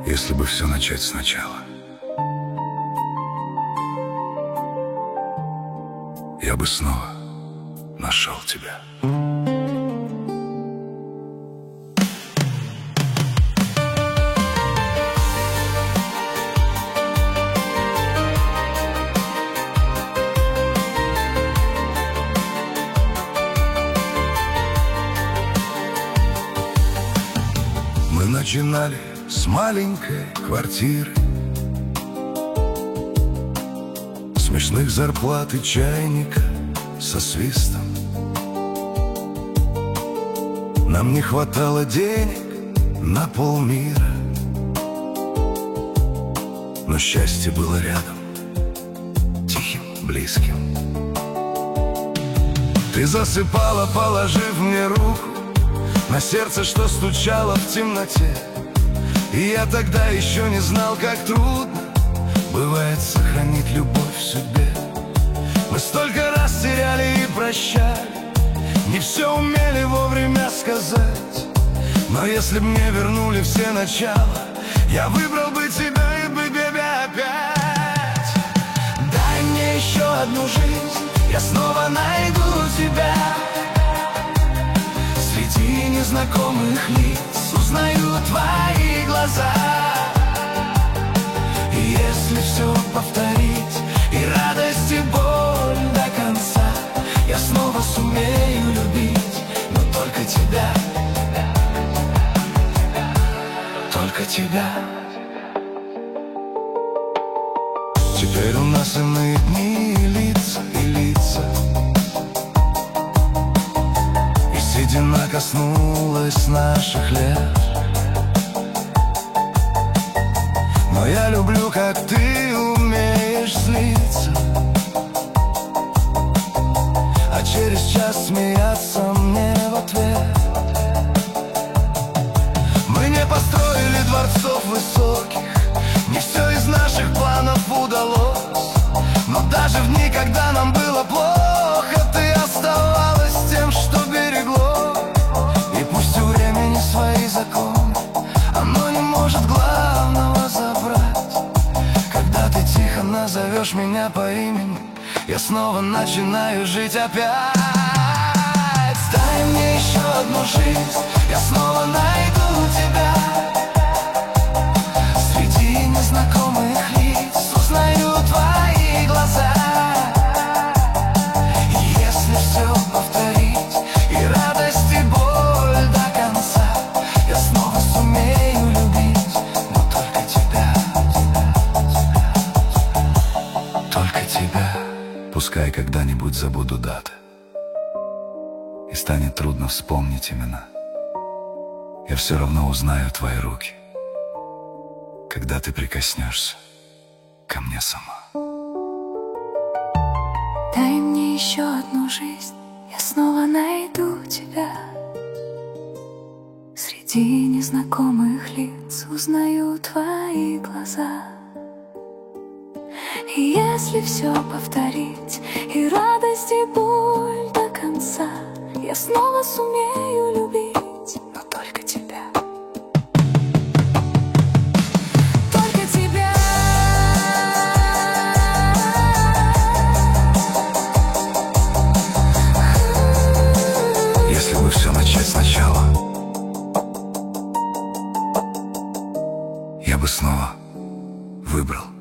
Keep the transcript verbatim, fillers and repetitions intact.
Если бы все начать сначала, я бы снова нашел тебя. Мы начинали с маленькой квартиры, смешных зарплат и чайника со свистом. Нам не хватало денег на полмира, но счастье было рядом, тихим, близким. Ты засыпала, положив мне руку на сердце, что стучало в темноте. И я тогда еще не знал, как трудно бывает сохранить любовь в судьбе. Мы столько раз теряли и прощали, не все умели вовремя сказать. Но если б мне вернули все начала, я выбрал бы тебя и бы тебя опять. Дай мне еще одну жизнь, я снова найду тебя. Среди незнакомых лиц узнаю твои глаза. И если все повторить, и радость, и боль до конца, я снова сумею любить, но только тебя, только тебя. Теперь у нас иные дни, и лица, и лица, и седина коснулась наших лет. Но я люблю, как ты умеешь злиться, а через час смеяться мне в ответ. Мы не построили дворцов высоких, не все из наших планов удалось. Но даже в дни, когда нам было плохо, ты оставалась тем, что берегло. И пусть у времени свои законы, оно не может главного забрать. Когда ты тихо назовешь меня по имени, я снова начинаю жить опять. Дай мне еще одну жизнь, я снова найду тебя. Среди незнакомых лиц узнаю твои глаза. И если все повторить, и радость, и боль до конца, я снова сумею любить, но только тебя, только тебя. Пускай когда-нибудь забуду даты, и станет трудно вспомнить имена, я все равно узнаю твои руки, когда ты прикоснешься ко мне сама. Дай мне еще одну жизнь, я снова найду тебя. Среди незнакомых лиц узнаю твои глаза. И если все повторить, и радость, и боль до конца, я снова сумею любить, но только тебя, только тебя. Если бы все начать сначала, я бы снова выбрал